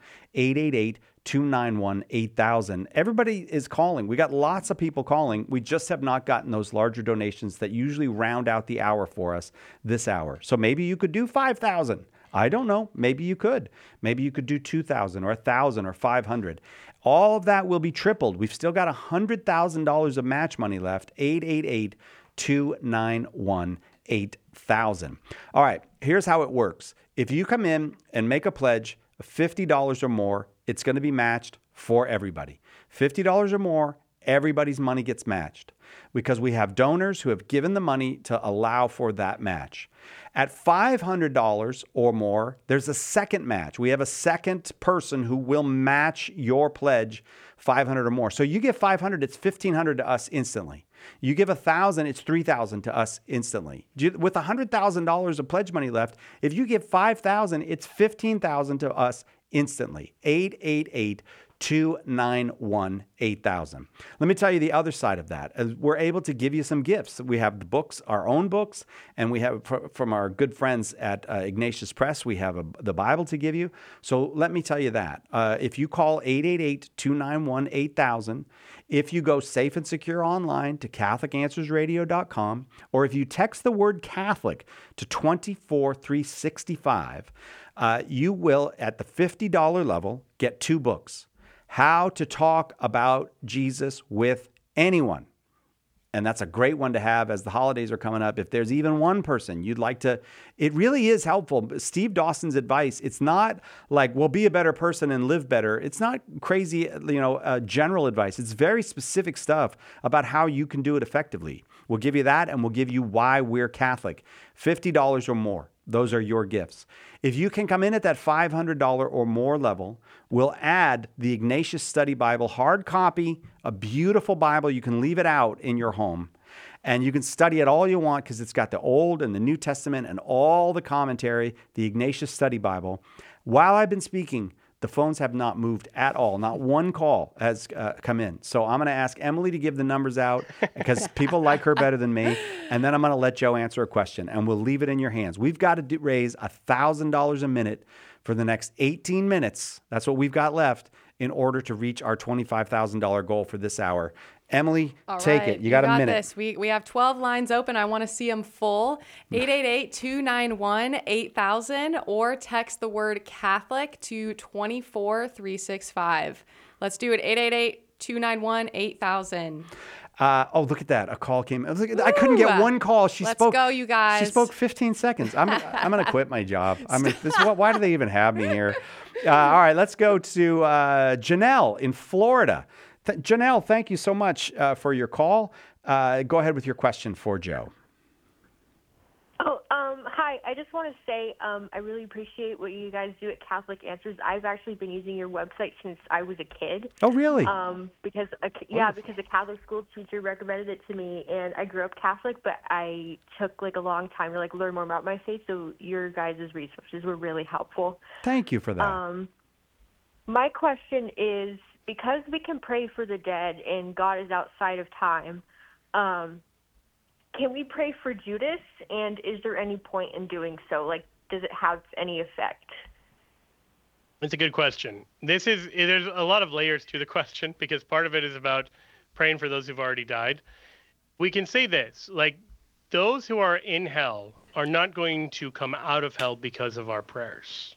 888-291-8000. Everybody is calling. We got lots of people calling. We just have not gotten those larger donations that usually round out the hour for us this hour. So maybe you could do 5,000. I don't know. Maybe you could. Maybe you could do 2,000 or 1,000 or 500. All of that will be tripled. We've still got $100,000 of match money left. 888-291-8000. 8,000. All right, here's how it works. If you come in and make a pledge of $50 or more, it's going to be matched for everybody. $50 or more, everybody's money gets matched because we have donors who have given the money to allow for that match. At $500 or more, there's a second match. We have a second person who will match your pledge, $500 or more. So you give $500, it's $1,500 to us instantly. You give $1,000, it's $3,000 to us instantly. With $100,000 of pledge money left, if you give $5,000, it's $15,000 to us instantly. 888-291-8000. Let me tell you the other side of that. We're able to give you some gifts. We have the books, our own books, and we have from our good friends at Ignatius Press, we have the Bible to give you. So let me tell you that. If you call 888-291-8000, if you go safe and secure online to CatholicAnswersRadio.com, or if you text the word Catholic to 24365, you will, at the $50 level, get 2 books. How to Talk About Jesus with Anyone. And that's a great one to have as the holidays are coming up. If there's even one person you'd like to, it really is helpful. Steve Dawson's advice, it's not like, well, be a better person and live better. It's not crazy, general advice. It's very specific stuff about how you can do it effectively. We'll give you that, and we'll give you why we're Catholic. $50 or more. Those are your gifts. If you can come in at that $500 or more level, we'll add the Ignatius Study Bible, hard copy, a beautiful Bible. You can leave it out in your home, and you can study it all you want because it's got the Old and the New Testament and all the commentary, the Ignatius Study Bible. While I've been speaking, the phones have not moved at all. Not one call has come in. So I'm going to ask Emily to give the numbers out because people like her better than me. And then I'm going to let Joe answer a question, and we'll leave it in your hands. We've got to raise $1,000 a minute for the next 18 minutes. That's what we've got left in order to reach our $25,000 goal for this hour. Emily, take it. You got a minute. This. We have 12 lines open. I want to see them full. 888-291-8000 or text the word Catholic to 24365. Let's do it. 888-291-8000. Look at that. A call came. I couldn't get one call. Let's go, you guys. She spoke 15 seconds. I'm going to quit my job. Why do they even have me here? All right, let's go to Janelle in Florida. Janelle, thank you so much for your call. Go ahead with your question for Joe. Hi. I just want to say I really appreciate what you guys do at Catholic Answers. I've actually been using your website since I was a kid. Oh, really? Because a Catholic school teacher recommended it to me, and I grew up Catholic, but I took a long time to learn more about my faith. So your guys' resources were really helpful. Thank you for that. My question is, because we can pray for the dead and God is outside of time, can we pray for Judas? And is there any point in doing so? Does it have any effect? It's a good question. There's a lot of layers to the question because part of it is about praying for those who've already died. We can say this, those who are in hell are not going to come out of hell because of our prayers.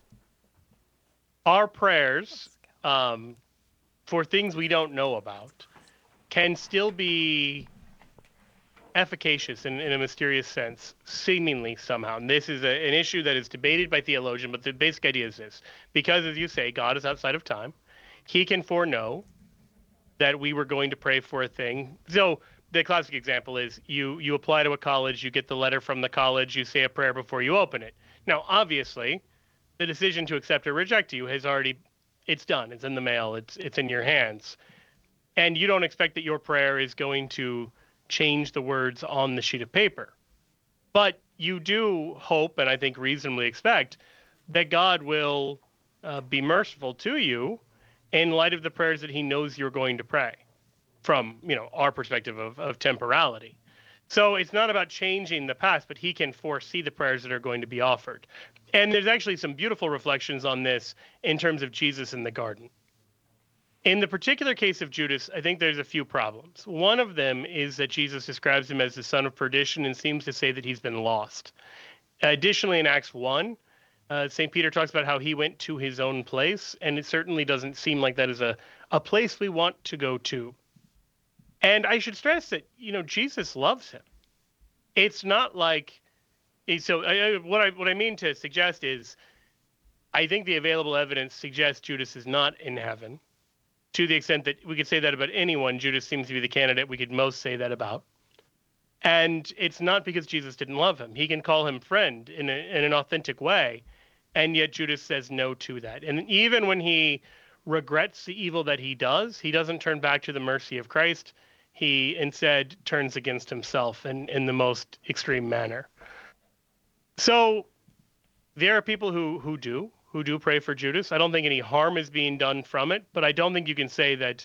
Our prayers, for things we don't know about, can still be efficacious in a mysterious sense, seemingly somehow. And this is an issue that is debated by theologians, but the basic idea is this. Because, as you say, God is outside of time, he can foreknow that we were going to pray for a thing. So the classic example is you apply to a college, you get the letter from the college, you say a prayer before you open it. Now, obviously, the decision to accept or reject you has already, it's done. It's in the mail. It's in your hands. And you don't expect that your prayer is going to change the words on the sheet of paper. But you do hope, and I think reasonably expect, that God will be merciful to you in light of the prayers that he knows you're going to pray from, our perspective of temporality. So it's not about changing the past, but he can foresee the prayers that are going to be offered. And there's actually some beautiful reflections on this in terms of Jesus in the garden. In the particular case of Judas, I think there's a few problems. One of them is that Jesus describes him as the son of perdition and seems to say that he's been lost. Additionally, in Acts 1, St. Peter talks about how he went to his own place, and it certainly doesn't seem like that is a place we want to go to. And I should stress that, Jesus loves him. it's not like. So what I mean to suggest is, I think the available evidence suggests Judas is not in heaven, to the extent that we could say that about anyone. Judas seems to be the candidate we could most say that about. And it's not because Jesus didn't love him. He can call him friend in an authentic way, and yet Judas says no to that. And even when he regrets the evil that he doesn't turn back to the mercy of Christ. He instead turns against himself in the most extreme manner. So there are people who do pray for Judas. I don't think any harm is being done from it, but I don't think you can say that,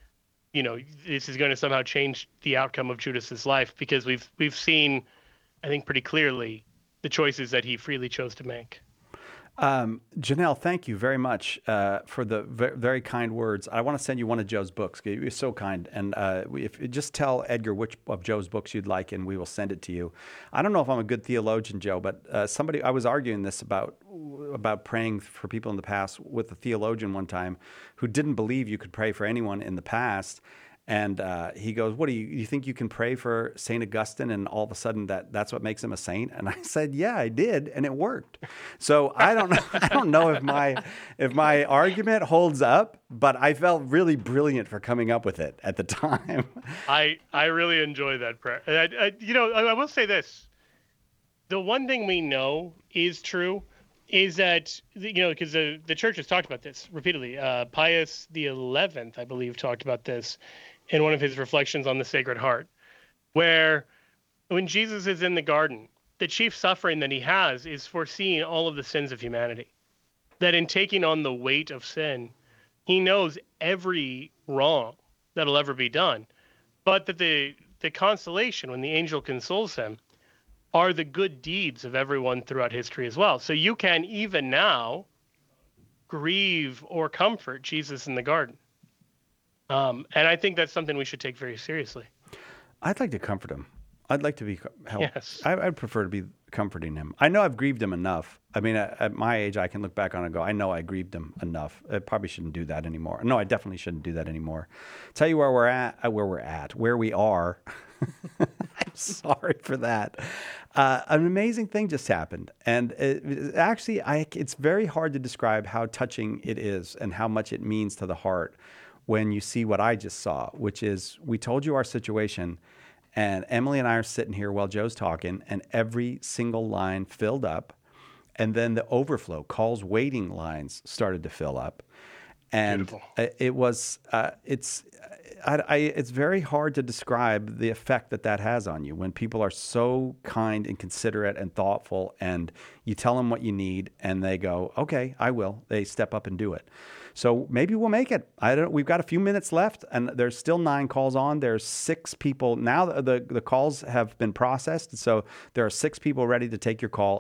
this is going to somehow change the outcome of Judas's life, because we've seen, I think, pretty clearly the choices that he freely chose to make. Janelle, thank you very much for the very kind words. I want to send you one of Joe's books. You're so kind. And if just tell Edgar which of Joe's books you'd like, and we will send it to you. I don't know if I'm a good theologian, Joe, but I was arguing this about praying for people in the past with a theologian one time who didn't believe you could pray for anyone in the past. And he goes, "What do you think you can pray for St. Augustine and all of a sudden that's what makes him a saint?" And I said, "Yeah, I did, and it worked." So I don't know if my argument holds up, but I felt really brilliant for coming up with it at the time. I really enjoy that prayer. I will say this: the one thing we know is true is that because the church has talked about this repeatedly. Pius XI, I believe, talked about this in one of his reflections on the Sacred Heart, where when Jesus is in the garden, the chief suffering that he has is foreseeing all of the sins of humanity. That in taking on the weight of sin, he knows every wrong that'll ever be done, but that the consolation when the angel consoles him are the good deeds of everyone throughout history as well. So you can even now grieve or comfort Jesus in the garden. And I think that's something we should take very seriously. I'd like to comfort him. I'd like to be helped. Yes. I'd prefer to be comforting him. I know I've grieved him enough. I mean, at my age, I can look back on it and go, I know I grieved him enough. I probably shouldn't do that anymore. No, I definitely shouldn't do that anymore. Tell you where we are. I'm sorry for that. An amazing thing just happened. And it's very hard to describe how touching it is and how much it means to the heart when you see what I just saw, which is we told you our situation, and Emily and I are sitting here while Joe's talking, and every single line filled up, and then the overflow calls waiting lines started to fill up, and Beautiful. It was it's very hard to describe the effect that has on you when people are so kind and considerate and thoughtful, and you tell them what you need, and they go, "Okay, I will." They step up and do it. So maybe we'll make it. We've got a few minutes left, and there's still 9 calls on. There's 6 people now. The calls have been processed, so there are 6 people ready to take your call.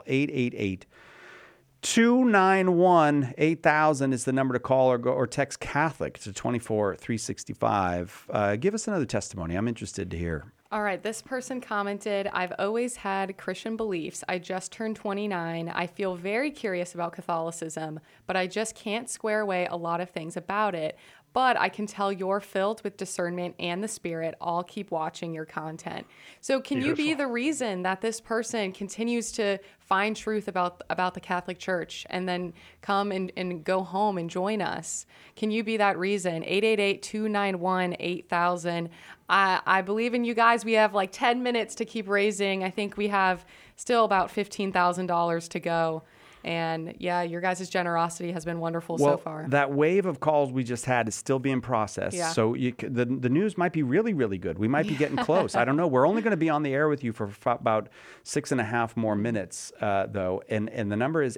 888-291-8000 is the number to call, or text Catholic to 24365. Give us another testimony. I'm interested to hear. All right, this person commented, "I've always had Christian beliefs. I just turned 29. I feel very curious about Catholicism, but I just can't square away a lot of things about it. But I can tell you're filled with discernment and the Spirit. I'll keep watching your content." So can you be the reason that this person continues to find truth about the Catholic Church and then come and go home and join us? Can you be that reason? 888-291-8000. I believe in you guys. We have like 10 minutes to keep raising. I think we have still about $15,000 to go. And yeah, your guys' generosity has been wonderful so far. That wave of calls we just had is still being processed. Yeah. So the news might be really, really good. We might be getting close. I don't know. We're only going to be on the air with you for about 6.5 more minutes, though. And the number is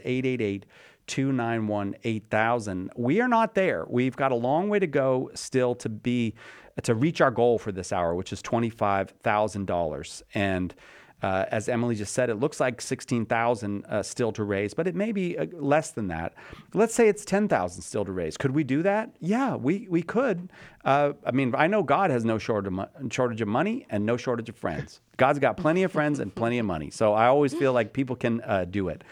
888-291-8000. We are not there. We've got a long way to go still to reach our goal for this hour, which is $25,000. And as Emily just said, it looks like 16,000 still to raise, but it may be less than that. Let's say it's 10,000 still to raise. Could we do that? Yeah, we could. I know God has no shortage of money and no shortage of friends. God's got plenty of friends and plenty of money. So I always feel like people can do it.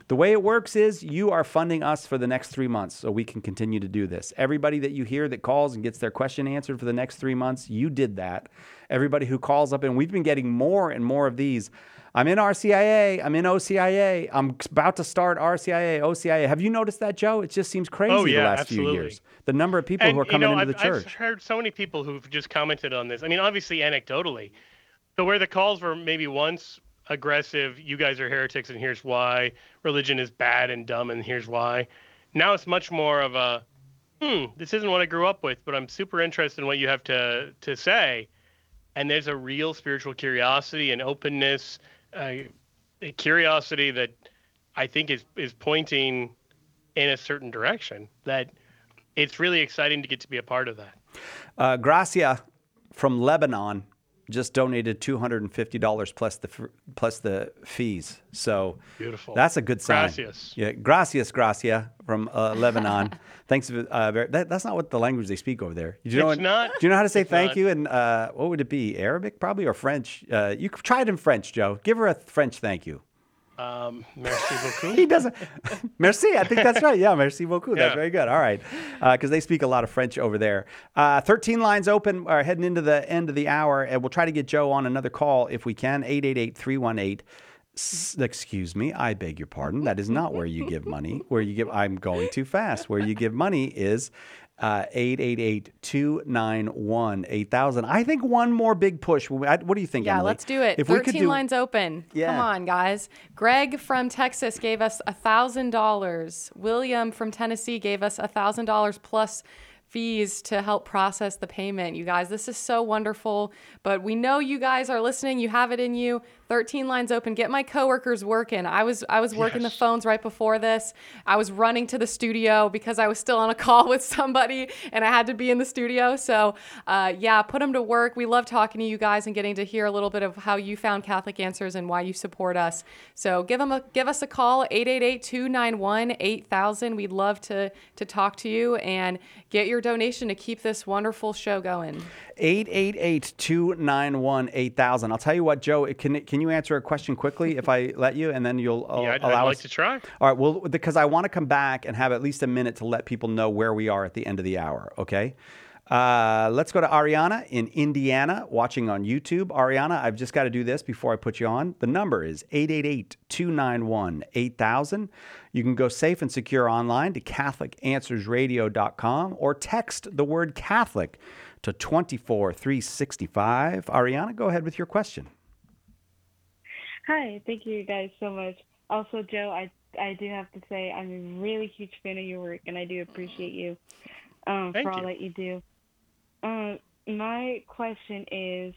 The way it works is you are funding us for the next 3 months so we can continue to do this. Everybody that you hear that calls and gets their question answered for the next 3 months, you did that. Everybody who calls up, and we've been getting more and more of these. I'm in RCIA. I'm in OCIA. I'm about to start RCIA, OCIA. Have you noticed that, Joe? It just seems crazy the last few years. The number of people who are coming into the church. I've heard so many people who've just commented on this. I mean, obviously, anecdotally. So where the calls were maybe once aggressive, you guys are heretics and here's why, religion is bad and dumb and here's why. Now it's much more of a, this isn't what I grew up with, but I'm super interested in what you have to say. And there's a real spiritual curiosity and openness, a curiosity that I think is pointing in a certain direction, that it's really exciting to get to be a part of that. Gracia from Lebanon just donated $250 plus the fees. So beautiful. That's a good sign. Gracias. Yeah, gracias, Gracia from Lebanon. Thanks. That's not what the language they speak over there. Do you know how to say thank you? And what would it be? Arabic probably, or French? You could try it in French, Joe. Give her a French thank you. Merci beaucoup. He doesn't. Merci. I think that's right. Yeah, merci beaucoup. That's very good. All right. Because they speak a lot of French over there. 13 lines open, heading into the end of the hour, and we'll try to get Joe on another call if we can. 888-318. Excuse me. I beg your pardon. That is not where you give money. I'm going too fast. Where you give money is 888-291-8000. I think one more big push. What do you think, Yeah, Emily? let's do it. If 13 lines open. Yeah. Come on, guys. Greg from Texas gave us $1,000. William from Tennessee gave us $1,000 plus fees to help process the payment. You guys, this is so wonderful, but we know you guys are listening. You have it in you. 13 lines open. Get my coworkers working. I was working the phones right before this. I was running to the studio because I was still on a call with somebody and I had to be in the studio. So put them to work. We love talking to you guys and getting to hear a little bit of how you found Catholic Answers and why you support us. So give us a call, 888-291-8000. We'd love to talk to you and get your donation to keep this wonderful show going. 888-291-8000. I'll tell you what, Joe, can you answer a question quickly if I let you, and then you'll I'd allow like us to try. All right, well, because I want to come back and have at least a minute to let people know where we are at the end of the hour, okay? Let's go to Ariana in Indiana, watching on YouTube. Ariana, I've just got to do this before I put you on. The number is 888-291-8000. You can go safe and secure online to CatholicAnswersRadio.com or text the word Catholic to 24365. Ariana, go ahead with your question. Hi, thank you guys so much. Also, Joe, I do have to say I'm a really huge fan of your work, and I do appreciate you for all that you do. My question is,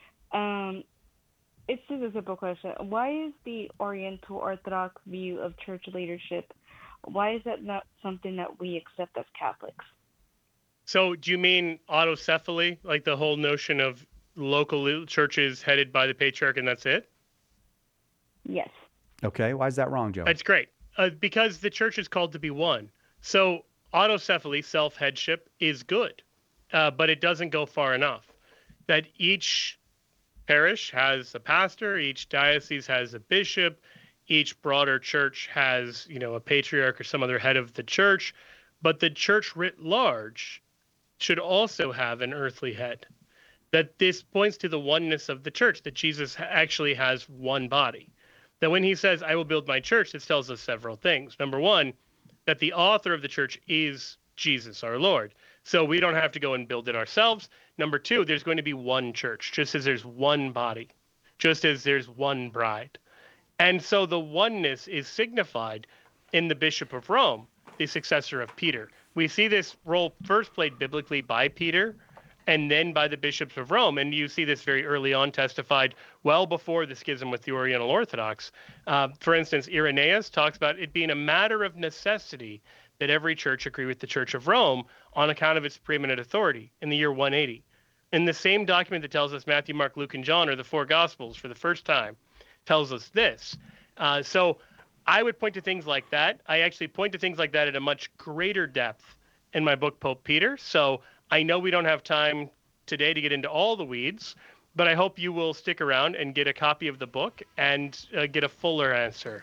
it's just a simple question. Why is the Oriental Orthodox view of church leadership, why is that not something that we accept as Catholics? So do you mean autocephaly, like the whole notion of local churches headed by the patriarch and that's it? Yes. Okay, why is that wrong, Joe? That's great. Because the church is called to be one. So autocephaly, self-headship, is good, but it doesn't go far enough. That each parish has a pastor, each diocese has a bishop, each broader church has, a patriarch or some other head of the church, but the church writ large should also have an earthly head. That this points to the oneness of the church, that Jesus actually has one body. That when he says, I will build my church, this tells us several things. Number one, that the author of the church is Jesus, our Lord. So we don't have to go and build it ourselves. Number two, there's going to be one church, just as there's one body, just as there's one bride. And so the oneness is signified in the Bishop of Rome, the successor of Peter. We see this role first played biblically by Peter, and then by the bishops of Rome. And you see this very early on testified well before the schism with the Oriental Orthodox. For instance, Irenaeus talks about it being a matter of necessity that every church agree with the Church of Rome on account of its preeminent authority in the year 180. In the same document that tells us Matthew, Mark, Luke, and John are the four Gospels for the first time, tells us this. So I would point to things like that. I actually point to things like that at a much greater depth in my book, Pope Peter. So I know we don't have time today to get into all the weeds, but I hope you will stick around and get a copy of the book and get a fuller answer.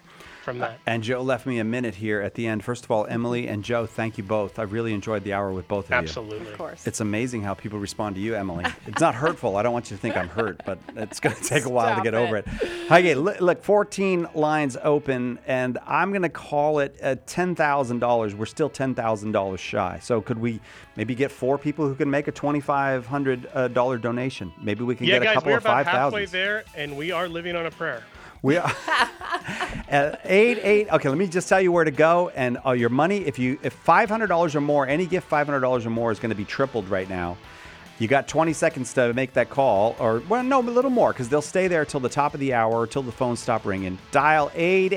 from that. And Joe left me a minute here at the end. First of all, Emily and Joe, thank you both. I really enjoyed the hour with both of you. Absolutely. Of course. It's amazing how people respond to you, Emily. It's not hurtful. I don't want you to think I'm hurt, but it's going to take a while to get over it. Okay, look, 14 lines open, and I'm going to call it $10,000. We're still $10,000 shy. So could we maybe get 4 people who can make a $2,500 donation? Maybe we can get a couple of 5,000. Yeah, guys, we're about halfway there, and we are living on a prayer. We are at 88. Okay, let me just tell you where to go. And your money, if $500 or more, any gift $500 or more is going to be tripled right now. You got 20 seconds to make that call, or well, no, a little more, because they'll stay there till the top of the hour, till the phones stop ringing. Dial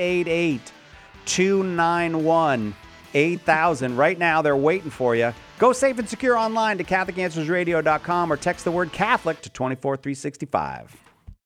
888-291-8000. Right now, they're waiting for you. Go safe and secure online to CatholicAnswersRadio.com or text the word Catholic to 24365.